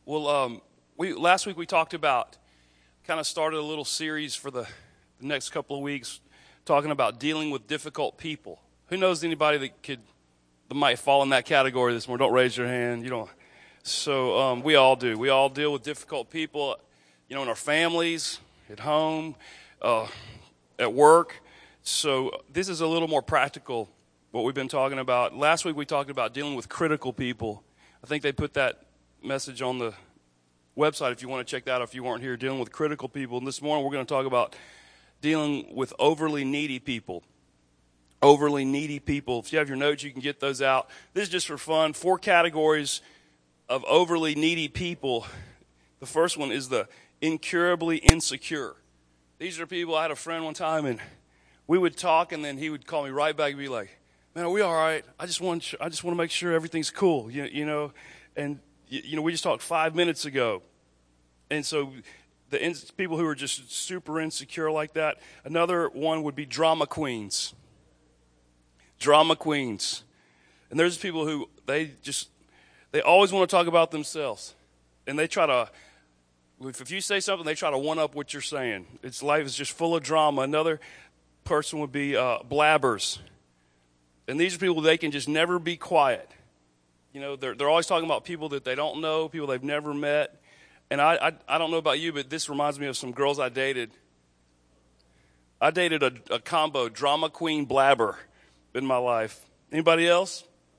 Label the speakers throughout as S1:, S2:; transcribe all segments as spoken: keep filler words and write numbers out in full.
S1: Well, um, we last week we talked about, kind of started a little series for the, the next couple of weeks, talking about dealing with difficult people. Who knows anybody that could that might fall in that category this morning? Don't raise your hand. You don't. So um, we all do. We all deal with difficult people, you know, in our families, at home, uh, at work. So this is a little more practical, what we've been talking about. Last week we talked about dealing with critical people. I think they put that message on the website if you want to check that out if you weren't here, dealing with critical people. And this morning we're going to talk about dealing with overly needy people. Overly needy people. If you have your notes, you can get those out. This is just for fun. Four categories of overly needy people. The first one is the incurably insecure. These are people, I had a friend one time, and we would talk, and then he would call me right back and be like, man, are we all right? I just want I just want to make sure everything's cool, you, you know. And, you know, we just talked five minutes ago. And so the in, people who are just super insecure like that. Another one would be drama queens. Drama queens. And there's people who, they just, they always want to talk about themselves. And they try to, if you say something, they try to one-up what you're saying. It's life is just full of drama. Another person would be uh, blabbers. And these are people, they can just never be quiet. You know, they're they're always talking about people that they don't know, people they've never met. And I, I, I don't know about you, but this reminds me of some girls I dated. I dated a, a combo, drama queen blabber, in my life. Anybody else?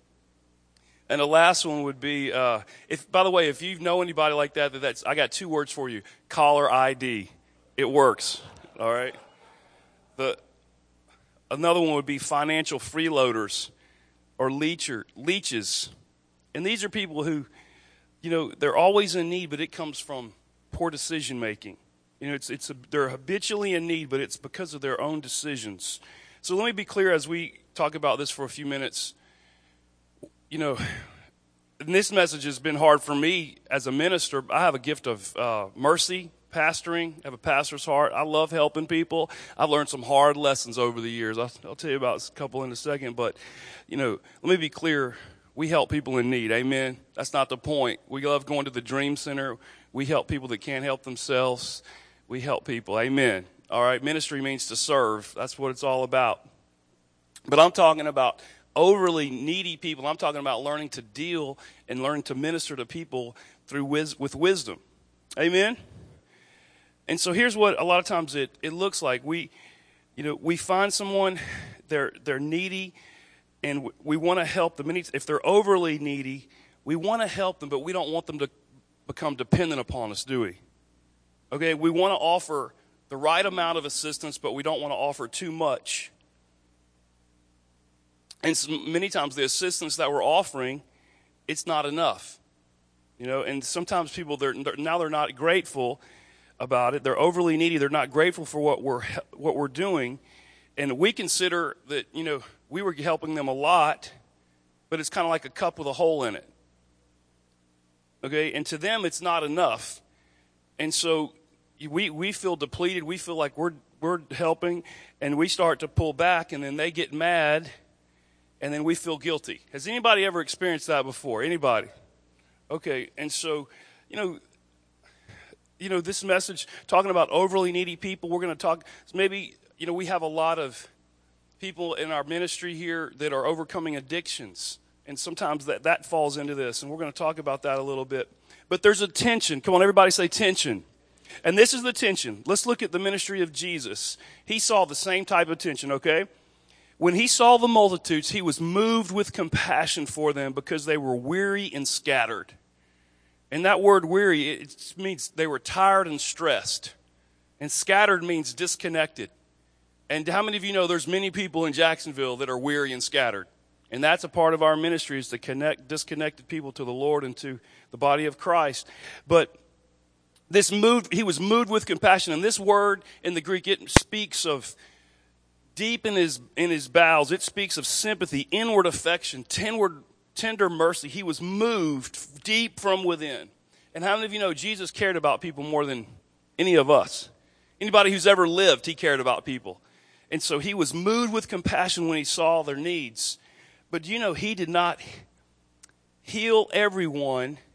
S1: And the last one would be, uh, if by the way, if you know anybody like that, that that's, I got two words for you, caller I D. It works, all right? The Another one would be financial freeloaders or leecher, leeches. And these are people who, you know, they're always in need, but it comes from poor decision making. You know, it's it's a, they're habitually in need, but it's because of their own decisions. So let me be clear as we talk about this for a few minutes. You know, and this message has been hard for me as a minister. I have a gift of uh, mercy, pastoring. I have a pastor's heart. I love helping people. I've learned some hard lessons over the years. I'll, I'll tell you about a couple in a second. But, you know, let me be clear. We help people in need. Amen. That's not the point. We love going to the Dream Center. We help people that can't help themselves. We help people. Amen. All right. Ministry means to serve. That's what it's all about. But I'm talking about overly needy people. I'm talking about learning to deal and learning to minister to people through wis- with wisdom. Amen. And so here's what a lot of times it, it looks like. We, you know, we find someone, they're they're needy, and we want to help them. If they're overly needy, we want to help them, but we don't want them to become dependent upon us, do we? Okay, we want to offer the right amount of assistance, but we don't want to offer too much. And so many times the assistance that we're offering, it's not enough. You know, and sometimes people, they're, they're now they're not grateful about it. They're overly needy. They're not grateful for what we're what we're doing. And we consider that, you know, we were helping them a lot, but it's kind of like a cup with a hole in it. Okay? And to them, it's not enough. And so we we feel depleted. We feel like we're we're helping, and we start to pull back, and then they get mad, and then we feel guilty. Has anybody ever experienced that before? Anybody? Okay. And so, you know, you know, this message talking about overly needy people, we're going to talk maybe, you know, we have a lot of people in our ministry here that are overcoming addictions. And sometimes that, that falls into this. And we're going to talk about that a little bit. But there's a tension. Come on, everybody say tension. And this is the tension. Let's look at the ministry of Jesus. He saw the same type of tension, okay? When he saw the multitudes, he was moved with compassion for them because they were weary and scattered. And that word weary, it means they were tired and stressed. And scattered means disconnected. And how many of you know there's many people in Jacksonville that are weary and scattered? And that's a part of our ministry, is to connect disconnected people to the Lord and to the body of Christ. But this moved, he was moved with compassion. And this word in the Greek, it speaks of deep in his in his bowels. It speaks of sympathy, inward affection, tender, tender mercy. He was moved deep from within. And how many of you know Jesus cared about people more than any of us? Anybody who's ever lived, he cared about people. And so he was moved with compassion when he saw their needs. But you know, he did not heal everyone,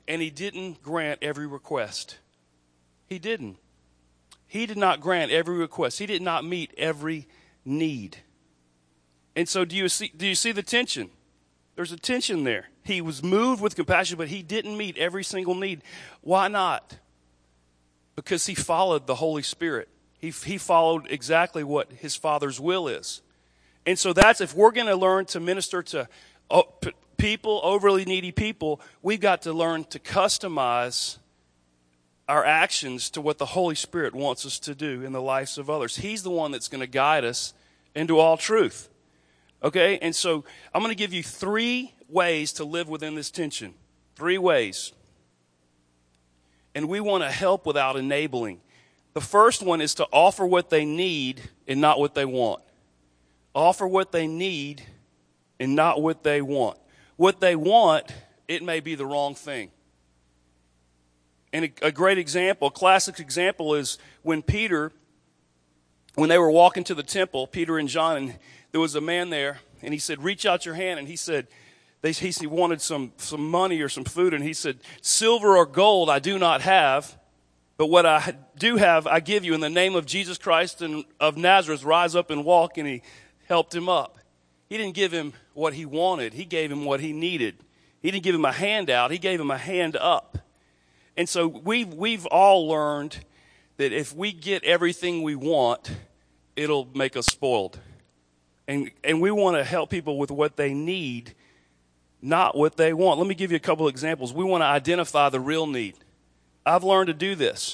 S1: and he didn't grant every request. He didn't. He did not grant every request. He did not meet every need. And so do you see, do you see the tension? There's a tension there. He was moved with compassion, but he didn't meet every single need. Why not? Because he followed the Holy Spirit. He, he followed exactly what his Father's will is. And so that's, if we're going to learn to minister to uh, p- people, overly needy people, we've got to learn to customize our actions to what the Holy Spirit wants us to do in the lives of others. He's the one that's going to guide us into all truth. Okay? And so I'm going to give you three ways to live within this tension. Three ways. And we want to help without enabling. The first one is to offer what they need and not what they want. Offer what they need and not what they want. What they want, it may be the wrong thing. And a, a great example, a classic example is when Peter, when they were walking to the temple, Peter and John, and there was a man there, and he said, reach out your hand, and he said, they, he, he wanted some, some money or some food, and he said, silver or gold I do not have, but what I do have I give you in the name of Jesus Christ and of Nazareth, rise up and walk, and he helped him up. He didn't give him what he wanted. He gave him what he needed. He didn't give him a handout. He gave him a hand up. And so we've, we've all learned that if we get everything we want, it'll make us spoiled. And, and we want to help people with what they need, not what they want. Let me give you a couple of examples. We want to identify the real need. I've learned to do this.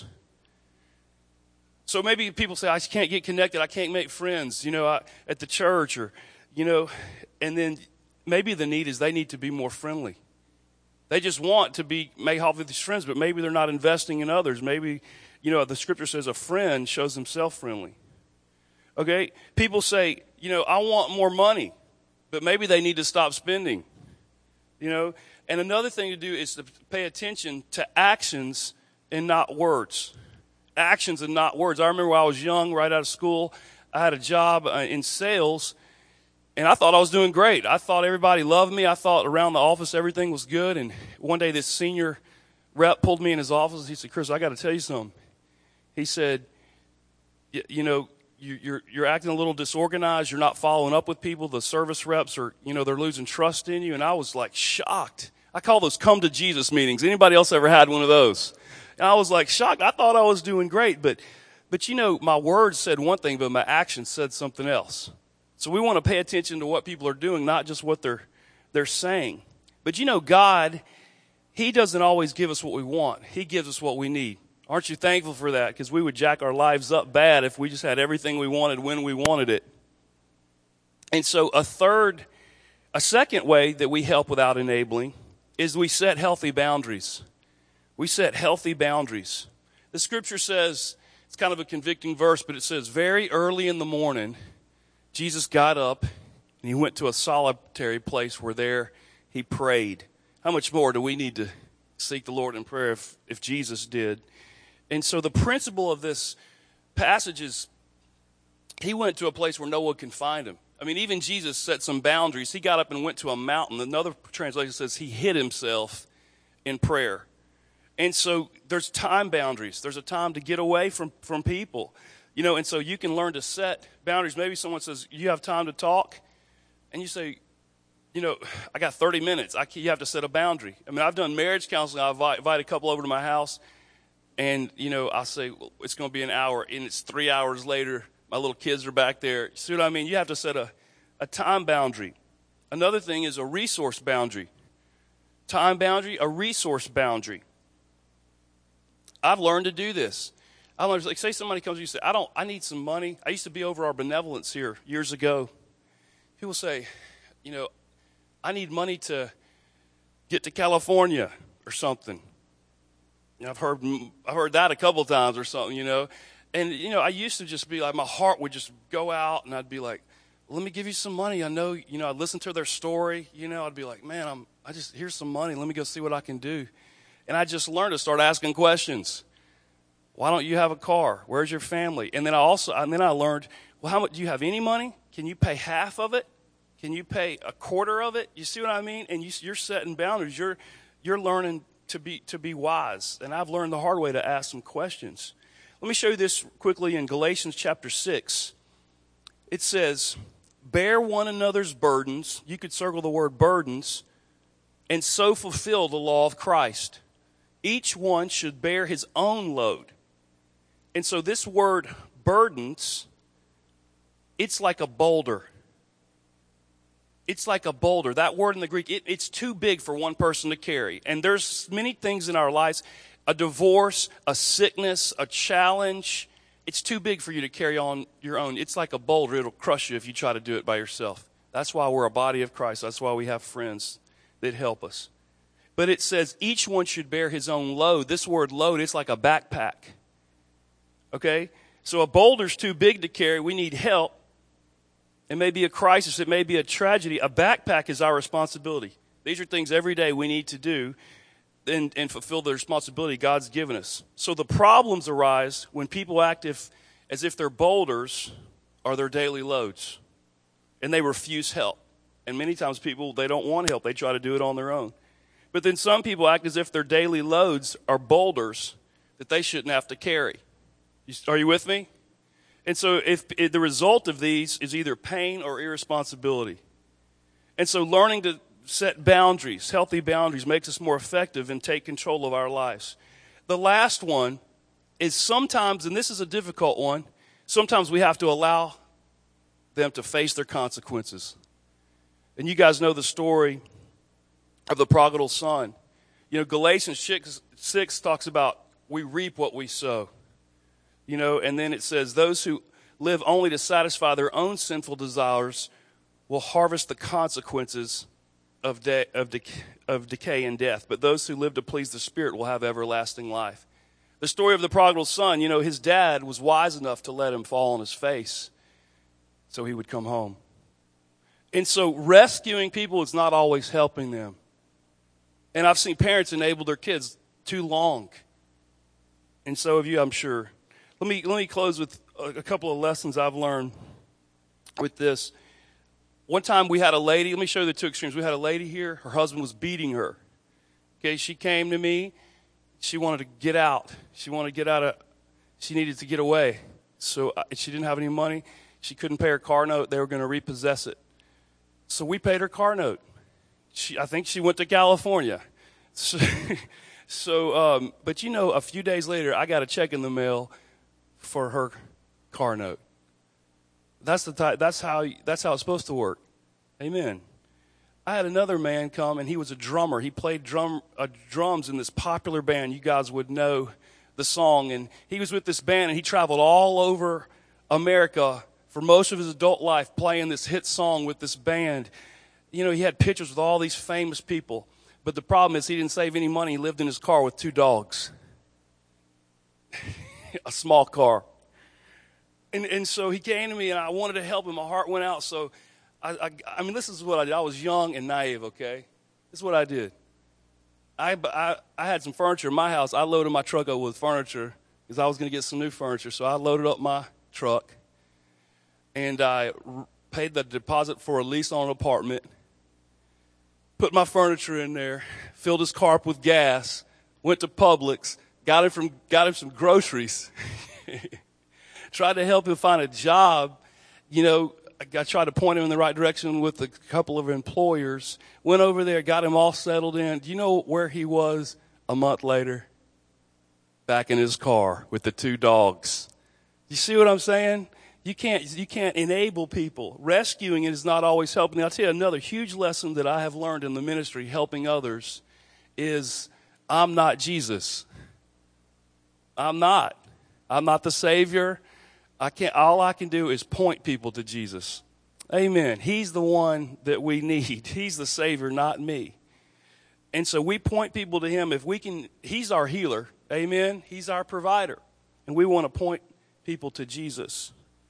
S1: So maybe people say, I can't get connected. I can't make friends, you know, I, at the church or, you know, and then maybe the need is they need to be more friendly. They just want to be, may have these friends, but maybe they're not investing in others. Maybe, you know, the scripture says a friend shows himself friendly. Okay? People say, you know, I want more money, but maybe they need to stop spending. You know? And another thing to do is to pay attention to actions and not words. Actions and not words. I remember when I was young, right out of school, I had a job in sales, and I thought I was doing great. I thought everybody loved me. I thought around the office everything was good. And one day this senior rep pulled me in his office. He said, Chris, I got to tell you something. He said, you know, you, you're you're acting a little disorganized. You're not following up with people. The service reps are, you know, they're losing trust in you. And I was like shocked. I call those come to Jesus meetings. Anybody else ever had one of those? And I was like shocked. I thought I was doing great. But, but you know, my words said one thing, but my actions said something else. So we want to pay attention to what people are doing, not just what they're they're saying. But you know, God, He doesn't always give us what we want. He gives us what we need. Aren't you thankful for that? Because we would jack our lives up bad if we just had everything we wanted when we wanted it. And so a third, a second way that we help without enabling is we set healthy boundaries. We set healthy boundaries. The scripture says, it's kind of a convicting verse, but it says, very early in the morning, Jesus got up and he went to a solitary place where there he prayed. How much more do we need to seek the Lord in prayer if, if Jesus did? And so the principle of this passage is he went to a place where no one can find him. I mean, even Jesus set some boundaries. He got up and went to a mountain. Another translation says he hid himself in prayer. And so there's time boundaries. There's a time to get away from, from people. You know, and so you can learn to set boundaries. Maybe someone says, you have time to talk? And you say, you know, I got thirty minutes. I can, you have to set a boundary. I mean, I've done marriage counseling. I invite, invite a couple over to my house. And, you know, I say, well, it's going to be an hour. And it's three hours later. My little kids are back there. See what I mean? You have to set a, a time boundary. Another thing is a resource boundary. Time boundary, a resource boundary. I've learned to do this. I learned, like, say somebody comes to you and say, I don't, I need some money. I used to be over our benevolence here years ago. People say, you know, I need money to get to California or something. You know, I've heard, I've heard that a couple times or something, you know. And, you know, I used to just be like, my heart would just go out and I'd be like, let me give you some money. I know, you know, I'd listen to their story. You know, I'd be like, man, I'm, I just, here's some money. Let me go see what I can do. And I just learned to start asking questions. Why don't you have a car? Where's your family? And then I also, and then I learned, well, how much, do you have any money? Can you pay half of it? Can you pay a quarter of it? You see what I mean? And you, you're setting boundaries. You're, you're learning to be to be wise, and I've learned the hard way to ask some questions. Let me show you this quickly in Galatians chapter six. It says, bear one another's burdens. You could circle the word burdens, and so fulfill the law of Christ. Each one should bear his own load. And so this word burdens, it's like a boulder. It's like a boulder. That word in the Greek, it, it's too big for one person to carry. And there's many things in our lives, a divorce, a sickness, a challenge. It's too big for you to carry on your own. It's like a boulder. It'll crush you if you try to do it by yourself. That's why we're a body of Christ. That's why we have friends that help us. But it says each one should bear his own load. This word load, it's like a backpack. Okay? So a boulder's too big to carry. We need help. It may be a crisis. It may be a tragedy. A backpack is our responsibility. These are things every day we need to do and, and fulfill the responsibility God's given us. So the problems arise when people act if, as if their boulders are their daily loads, and they refuse help. And many times people, they don't want help. They try to do it on their own. But then some people act as if their daily loads are boulders that they shouldn't have to carry. Are you with me? And so if, if the result of these is either pain or irresponsibility. And so learning to set boundaries, healthy boundaries, makes us more effective and take control of our lives. The last one is sometimes, and this is a difficult one, sometimes we have to allow them to face their consequences. And you guys know the story of the prodigal son. You know, Galatians six, six talks about we reap what we sow. You know, and then it says those who live only to satisfy their own sinful desires will harvest the consequences of, de- of, de- of decay and death. But those who live to please the Spirit will have everlasting life. The story of the prodigal son, you know, his dad was wise enough to let him fall on his face so he would come home. And so rescuing people is not always helping them. And I've seen parents enable their kids too long. And so have you, I'm sure. Let me let me close with a couple of lessons I've learned with this. One time we had a lady, let me show you the two extremes. We had a lady here, her husband was beating her. Okay, she came to me, she wanted to get out. She wanted to get out of, she needed to get away. So she didn't have any money. She couldn't pay her car note. They were going to repossess it. So we paid her car note. She, I think she went to California. So, so um, but you know, a few days later, I got a check in the mail for her car note. That's the type, that's how that's how it's supposed to work. Amen. I had another man come, and he was a drummer. He played drum uh, drums in this popular band. You guys would know the song. And he was with this band, and he traveled all over America for most of his adult life playing this hit song with this band. You know, he had pictures with all these famous people. But the problem is he didn't save any money. He lived in his car with two dogs. A small car. And and so he came to me, and I wanted to help him. My heart went out. So, I, I, I mean, this is what I did. I was young and naive, okay? This is what I did. I, I, I had some furniture in my house. I loaded my truck up with furniture because I was going to get some new furniture. So I loaded up my truck, and I r- paid the deposit for a lease on an apartment, put my furniture in there, filled his car up with gas, went to Publix, got him from got him some groceries, tried to help him find a job. You know, I tried to point him in the right direction with a couple of employers. Went over there, got him all settled in. Do you know where he was a month later? Back in his car with the two dogs. You see what I'm saying? You can't you can't enable people. Rescuing is not always helping. I'll tell you another huge lesson that I have learned in the ministry, helping others, is I'm not Jesus. I'm not. I'm not the Savior. I can't. All I can do is point people to Jesus. Amen. He's the one that we need. He's the Savior, not me. And so we point people to Him. If we can, He's our healer. Amen. He's our provider. And we want to point people to Jesus.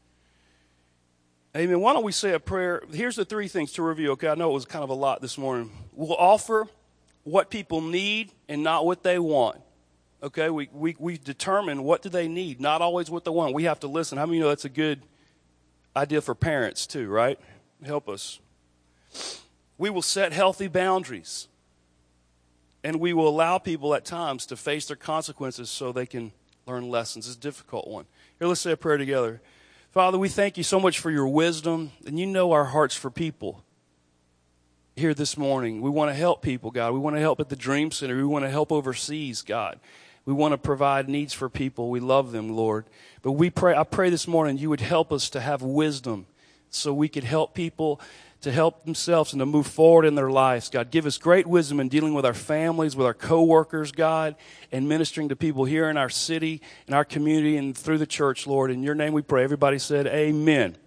S1: Amen. Why don't we say a prayer? Here's the three things to review. Okay, I know it was kind of a lot this morning. We'll offer what people need and not what they want. Okay, we, we, we determine what do they need, not always what they want. We have to listen. How many of you know that's a good idea for parents too, right? Help us. We will set healthy boundaries. And we will allow people at times to face their consequences so they can learn lessons. It's a difficult one. Here, let's say a prayer together. Father, we thank you so much for your wisdom, and you know our hearts for people. Here this morning, we want to help people, God. We want to help at the Dream Center. We want to help overseas, God. We want to provide needs for people. We love them, Lord. But we pray, I pray this morning you would help us to have wisdom so we could help people to help themselves and to move forward in their lives. God, give us great wisdom in dealing with our families, with our coworkers, God, and ministering to people here in our city, in our community, and through the church, Lord. In your name we pray. Everybody said amen.